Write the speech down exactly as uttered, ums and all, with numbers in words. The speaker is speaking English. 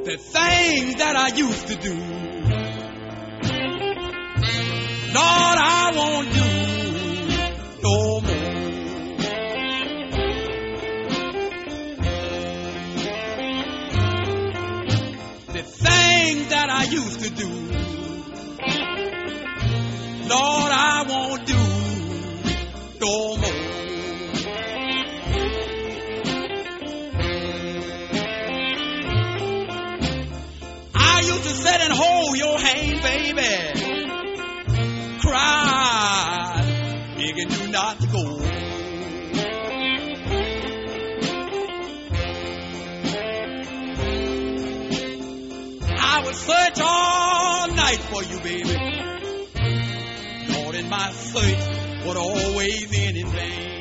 The things that I used to do, Lord, I won't do no more. The things that I used to do, Lord, I won't do no more. I used to sit and hold your hand, baby, cry, begging you not to go. I would search all night for you, baby. Lord, and my search would always end in vain.